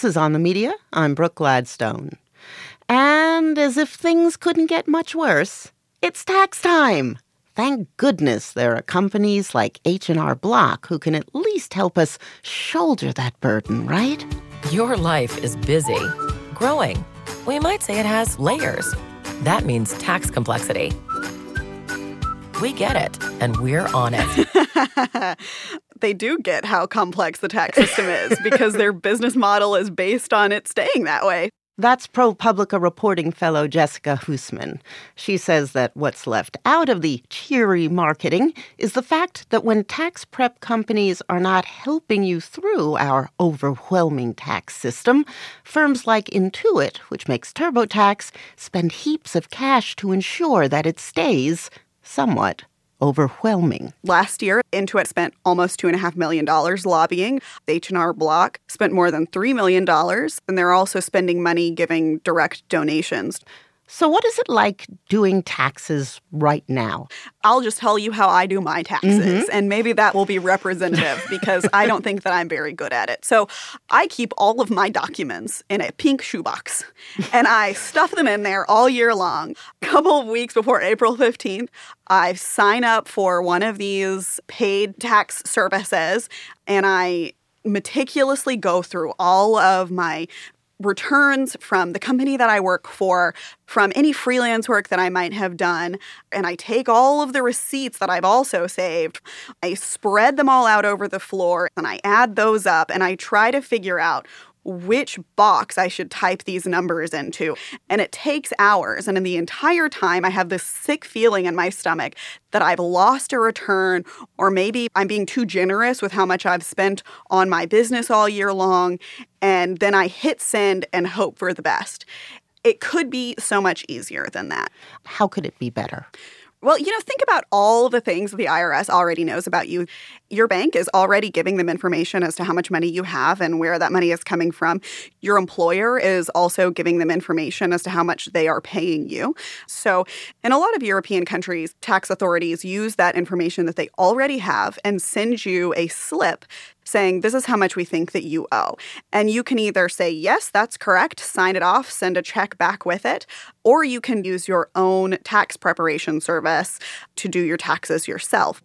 This is On the Media. I'm Brooke Gladstone. And as if things couldn't get much worse, it's tax time. Thank goodness there are companies like H&R Block who can at least help us shoulder that burden, right? Your life is busy, growing. We might say it has layers. That means tax complexity. We get it, and we're on it. They do get how complex the tax system is because their business model is based on it staying that way. That's ProPublica reporting fellow Jessica Huseman. She says that what's left out of the cheery marketing is the fact that when tax prep companies are not helping you through our overwhelming tax system, firms like Intuit, which makes TurboTax, spend heaps of cash to ensure that it stays somewhat overwhelming. Last year, Intuit spent almost $2.5 million lobbying. H&R Block spent more than $3 million, and they're also spending money giving direct donations. So what is it like doing taxes right now? I'll just tell you how I do my taxes, and maybe that will be representative because I don't think that I'm very good at it. So I keep all of my documents in a pink shoebox, and I stuff them in there all year long. A couple of weeks before April 15th, I sign up for one of these paid tax services, and I meticulously go through all of my returns from the company that I work for, from any freelance work that I might have done, and I take all of the receipts that I've also saved, I spread them all out over the floor, and I add those up, and I try to figure out which box I should type these numbers into. And it takes hours. And in the entire time, I have this sick feeling in my stomach that I've lost a return, or maybe I'm being too generous with how much I've spent on my business all year long. And then I hit send and hope for the best. It could be so much easier than that. How could it be better? Well, think about all the things the IRS already knows about you. Your bank is already giving them information as to how much money you have and where that money is coming from. Your employer is also giving them information as to how much they are paying you. So in a lot of European countries, tax authorities use that information that they already have and send you a slip saying, this is how much we think that you owe. And you can either say, yes, that's correct, sign it off, send a check back with it, or you can use your own tax preparation service to do your taxes yourself.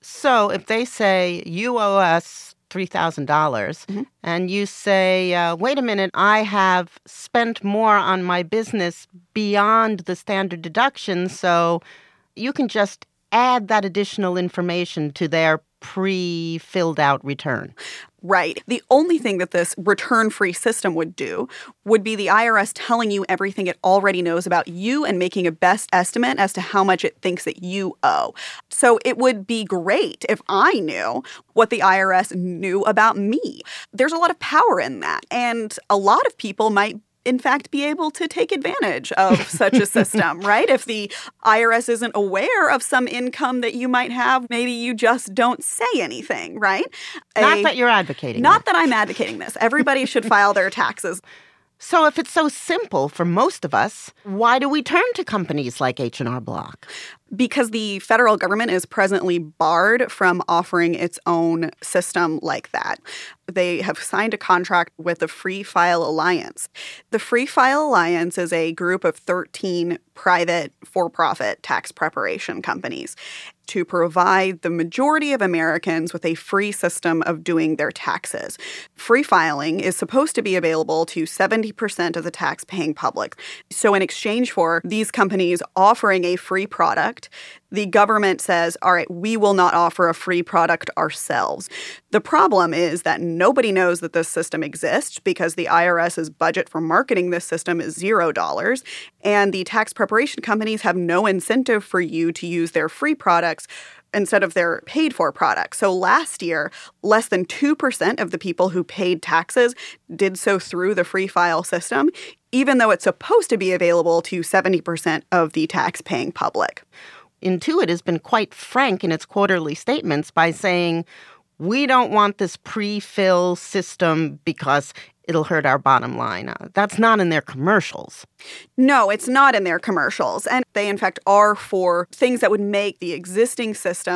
So if they say, you owe us $3,000, and you say, wait a minute, I have spent more on my business beyond the standard deduction, so you can just add that additional information to their pre-filled out return. Right. The only thing that this return-free system would do would be the IRS telling you everything it already knows about you and making a best estimate as to how much it thinks that you owe. So it would be great if I knew what the IRS knew about me. There's a lot of power in that, and a lot of people might in fact, be able to take advantage of such a system, right? If the IRS isn't aware of some income that you might have, maybe you just don't say anything, right? Not that you're advocating. Not that I'm advocating this. Everybody should file their taxes. So if it's so simple for most of us, why do we turn to companies like H&R Block? Because the federal government is presently barred from offering its own system like that. They have signed a contract with the Free File Alliance. The Free File Alliance is a group of 13 private for-profit tax preparation companies to provide the majority of Americans with a free system of doing their taxes. Free filing is supposed to be available to 70% of the tax-paying public. So in exchange for these companies offering a free product, the government says, all right, we will not offer a free product ourselves. The problem is that nobody knows that this system exists because the IRS's budget for marketing this system is $0, and the tax preparation companies have no incentive for you to use their free products instead of their paid-for products. So last year, less than 2% of the people who paid taxes did so through the free file system, even though it's supposed to be available to 70% of the tax-paying public. Intuit has been quite frank in its quarterly statements by saying, we don't want this pre-fill system because it'll hurt our bottom line. That's not in their commercials. No, it's not in their commercials. And they, in fact, are for things that would make the existing system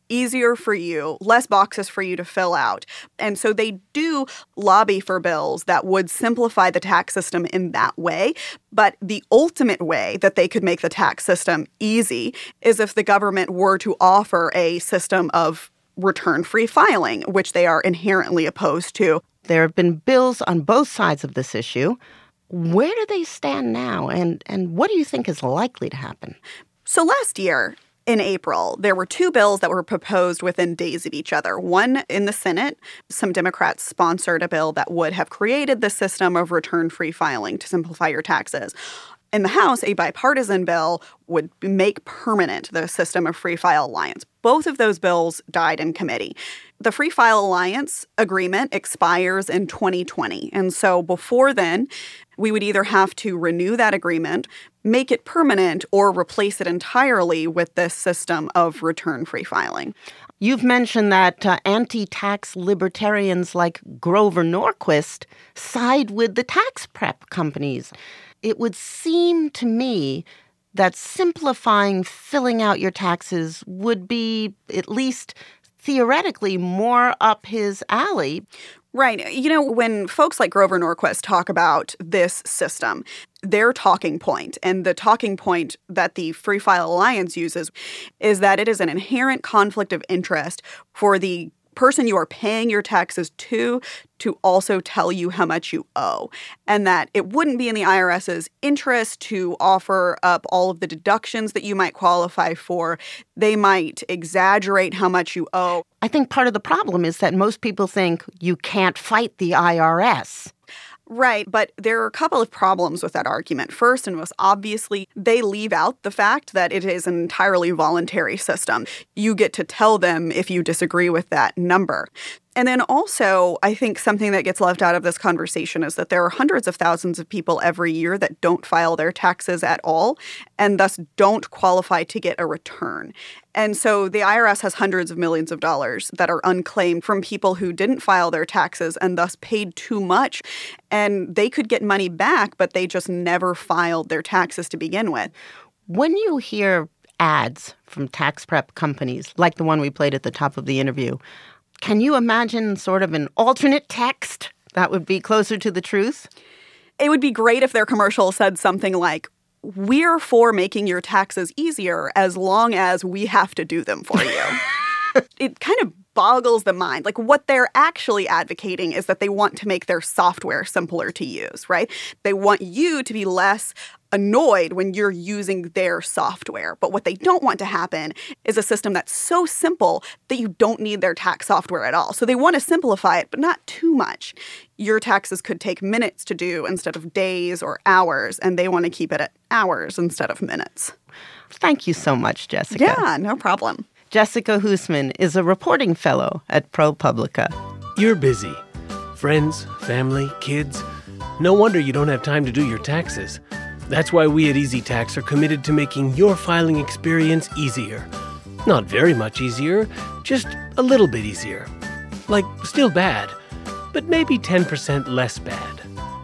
easier for you, less boxes for you to fill out. And so they do lobby for bills that would simplify the tax system in that way. But the ultimate way that they could make the tax system easy is if the government were to offer a system of return-free filing, which they are inherently opposed to. There have been bills on both sides of this issue. Where do they stand now, and what do you think is likely to happen? So last year, in April, there were two bills that were proposed within days of each other. One in the Senate, some Democrats sponsored a bill that would have created the system of return-free filing to simplify your taxes. In the House, a bipartisan bill would make permanent the system of Free File Alliance. Both of those bills died in committee. The Free File Alliance agreement expires in 2020. And so before then, we would either have to renew that agreement, make it permanent, or replace it entirely with this system of return-free filing. You've mentioned that anti-tax libertarians like Grover Norquist side with the tax prep companies. It would seem to me that simplifying filling out your taxes would be, at least theoretically, more up his alley. Right. You know, when folks like Grover Norquist talk about this system, their talking point, and the talking point that the Free File Alliance uses, is that it is an inherent conflict of interest for the person you are paying your taxes to also tell you how much you owe, and that it wouldn't be in the IRS's interest to offer up all of the deductions that you might qualify for. They might exaggerate how much you owe. I think part of the problem is that most people think you can't fight the IRS. Right, but there are a couple of problems with that argument. First, and most obviously, they leave out the fact that it is an entirely voluntary system. You get to tell them if you disagree with that number. And then also, I think something that gets left out of this conversation is that there are hundreds of thousands of people every year that don't file their taxes at all and thus don't qualify to get a return. And so the IRS has hundreds of millions of dollars that are unclaimed from people who didn't file their taxes and thus paid too much. And they could get money back, but they just never filed their taxes to begin with. When you hear ads from tax prep companies, like the one we played at the top of the interview, can you imagine sort of an alternate text that would be closer to the truth? It would be great if their commercial said something like, "We're for making your taxes easier as long as we have to do them for you." It kind of boggles the mind. Like, what they're actually advocating is that they want to make their software simpler to use, right? They want you to be less annoyed when you're using their software. But what they don't want to happen is a system that's so simple that you don't need their tax software at all. So they want to simplify it, but not too much. Your taxes could take minutes to do instead of days or hours, and they want to keep it at hours instead of minutes. Thank you so much, Jessica. Yeah, no problem. Jessica Huseman is a reporting fellow at ProPublica. You're busy. Friends, family, kids. No wonder you don't have time to do your taxes. That's why we at Easy Tax are committed to making your filing experience easier. Not very much easier, just a little bit easier. Like, still bad, but maybe 10% less bad.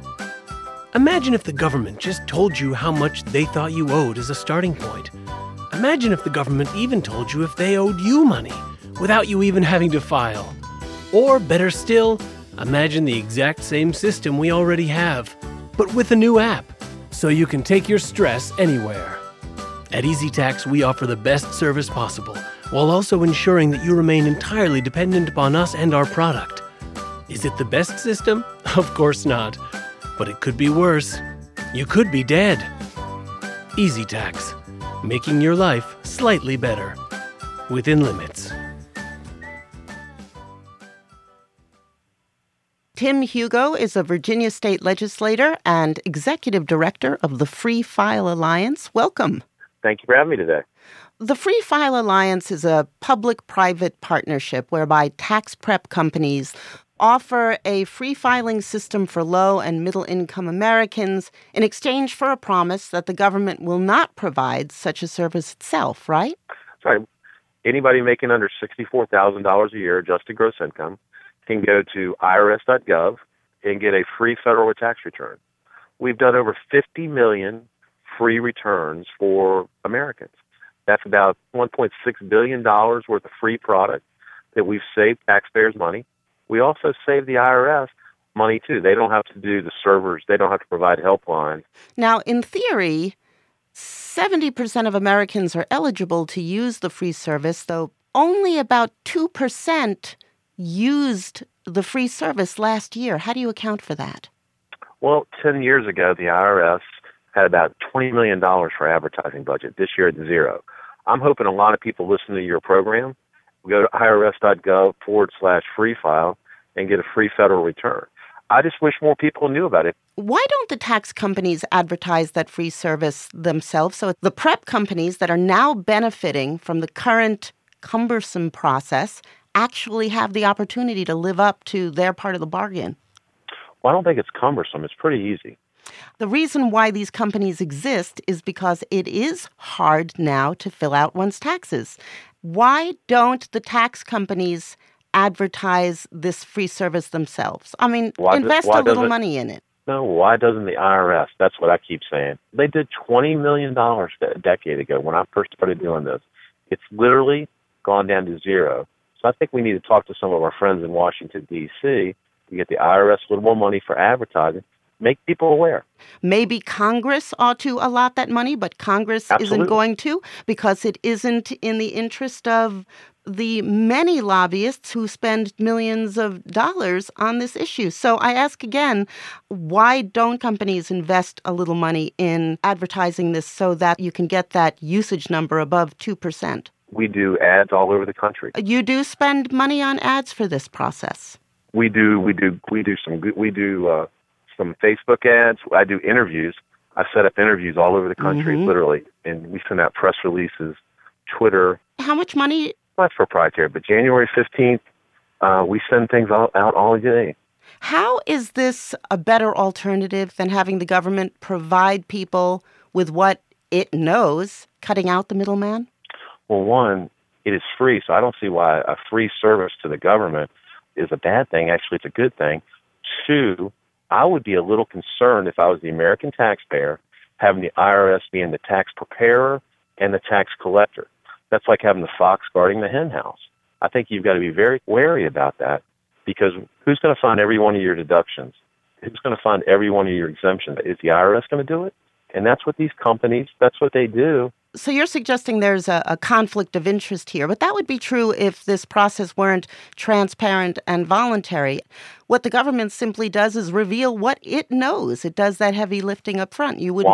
Imagine if the government just told you how much they thought you owed as a starting point. Imagine if the government even told you if they owed you money, without you even having to file. Or better still, imagine the exact same system we already have, but with a new app, so you can take your stress anywhere. At Easy Tax, we offer the best service possible, while also ensuring that you remain entirely dependent upon us and our product. Is it the best system? Of course not. But it could be worse. You could be dead. Easy Tax, making your life slightly better, within limits. Tim Hugo is a Virginia state legislator and executive director of the Free File Alliance. Welcome. Thank you for having me today. The Free File Alliance is a public-private partnership whereby tax prep companies offer a free filing system for low and middle-income Americans in exchange for a promise that the government will not provide such a service itself, right? That's right. Anybody making under $64,000 a year adjusted gross income can go to irs.gov and get a free federal tax return. We've done over 50 million free returns for Americans. That's about $1.6 billion worth of free product that we've saved taxpayers money. We also save the IRS money, too. They don't have to do the servers. They don't have to provide helplines. Now, in theory, 70% of Americans are eligible to use the free service, though only about 2% used the free service last year. How do you account for that? Well, 10 years ago, the IRS had about $20 million for advertising budget. This year, it's zero. I'm hoping a lot of people listen to your program, go to irs.gov/free file and get a free federal return. I just wish more people knew about it. Why don't the tax companies advertise that free service themselves? So the prep companies that are now benefiting from the current cumbersome process actually have the opportunity to live up to their part of the bargain. Well, I don't think it's cumbersome. It's pretty easy. The reason why these companies exist is because it is hard now to fill out one's taxes. Why don't the tax companies advertise this free service themselves? I mean, invest a little money in it. No, why doesn't the IRS? That's what I keep saying. They did $20 million a decade ago when I first started doing this. It's literally gone down to zero. So I think we need to talk to some of our friends in Washington, D.C. to get the IRS a little more money for advertising. Make people aware. Maybe Congress ought to allot that money, but Congress isn't going to because it isn't in the interest of the many lobbyists who spend millions of dollars on this issue. So I ask again, why don't companies invest a little money in advertising this so that you can get that usage number above 2%? We do ads all over the country. You do spend money on ads for this process. We do some Facebook ads. I do interviews. I set up interviews all over the country, literally, and we send out press releases, Twitter. How much money? Well, that's proprietary, but January 15th, we send things out all day. How is this a better alternative than having the government provide people with what it knows, cutting out the middleman? Well, one, it is free, so I don't see why a free service to the government is a bad thing. Actually, it's a good thing. Two, I would be a little concerned if I was the American taxpayer having the IRS being the tax preparer and the tax collector. That's like having the fox guarding the hen house. I think you've got to be very wary about that because who's going to fund every one of your deductions? Who's going to fund every one of your exemptions? Is the IRS going to do it? And that's what these companies, that's what they do. So you're suggesting there's a conflict of interest here, but that would be true if this process weren't transparent and voluntary. What the government simply does is reveal what it knows. It does that heavy lifting up front. You wouldn't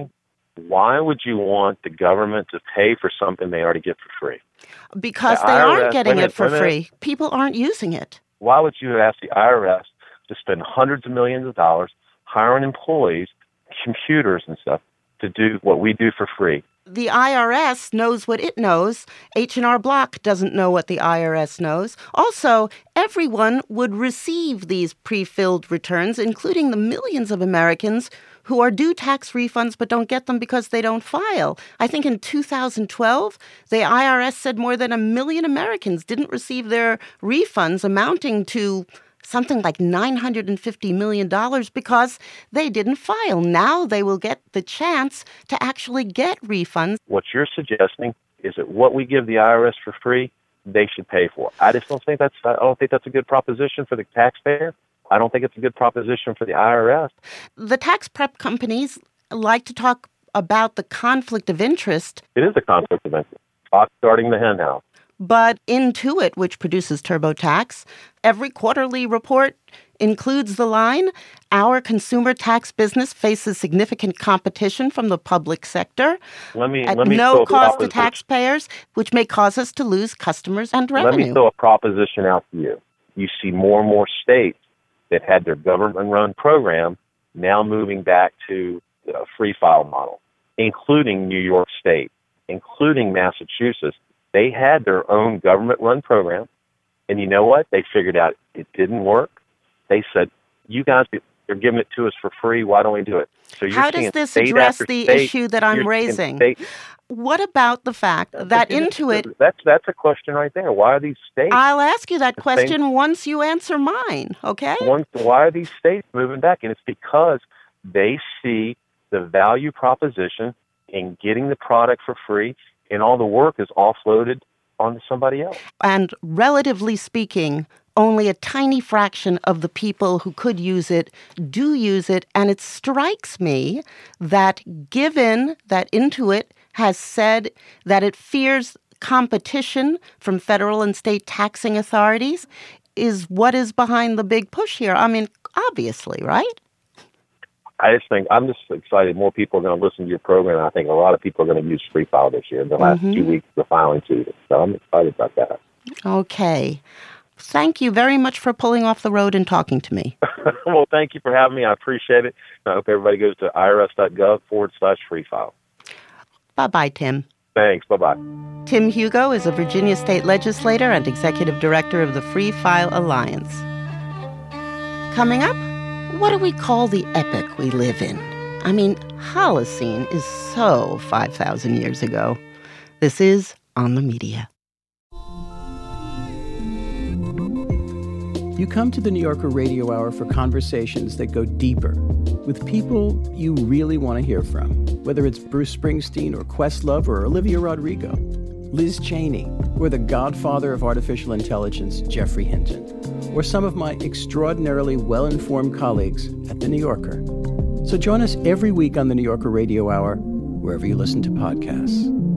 Why would you want the government to pay for something they already get for free? Because they aren't getting it for free. People aren't using it. Why would you ask the IRS to spend hundreds of millions of dollars hiring employees, computers and stuff, to do what we do for free? The IRS knows what it knows. H&R Block doesn't know what the IRS knows. Also, everyone would receive these pre-filled returns, including the millions of Americans who are due tax refunds but don't get them because they don't file. I think in 2012, the IRS said more than 1 million Americans didn't receive their refunds, amounting to something like $950 million because they didn't file. Now they will get the chance to actually get refunds. What you're suggesting is that what we give the IRS for free, they should pay for. I don't think that's a good proposition for the taxpayer. I don't think it's a good proposition for the IRS. The tax prep companies like to talk about the conflict of interest. It is a conflict of interest. Fox guarding the hen house. But Intuit, which produces TurboTax, every quarterly report includes the line, our consumer tax business faces significant competition from the public sector at no cost to taxpayers, which may cause us to lose customers and revenue. Let me throw a proposition out to you. You see more and more states that had their government-run program now moving back to the free file model, including New York State, including Massachusetts. They had their own government-run program, and you know what? They figured out it didn't work. They said, you guys are giving it to us for free. Why don't we do it? So how does this address the issue that I'm raising? What about the fact that Intuit... That's a question right there. Why are these states... I'll ask you that question once you answer mine, okay? Why are these states moving back? And it's because they see the value proposition in getting the product for free and all the work is offloaded onto somebody else. And relatively speaking, only a tiny fraction of the people who could use it do use it. And it strikes me that given that Intuit has said that it fears competition from federal and state taxing authorities, is what is behind the big push here. I mean, obviously, right? I just think I'm just excited more people are going to listen to your program. I think a lot of people are going to use Free File this year in the last 2 weeks of the filing season. So I'm excited about that. Okay. Thank you very much for pulling off the road and talking to me. Well, thank you for having me. I appreciate it. I hope everybody goes to irs.gov/free file. Bye-bye, Tim. Thanks. Bye-bye. Tim Hugo is a Virginia state legislator and executive director of the Free File Alliance. Coming up, what do we call the epoch we live in? I mean, Holocene is so 5,000 years ago. This is On the Media. You come to the New Yorker Radio Hour for conversations that go deeper with people you really want to hear from, whether it's Bruce Springsteen or Questlove or Olivia Rodrigo, Liz Cheney, or the godfather of artificial intelligence, Geoffrey Hinton, or some of my extraordinarily well-informed colleagues at The New Yorker. So join us every week on the New Yorker Radio Hour, wherever you listen to podcasts.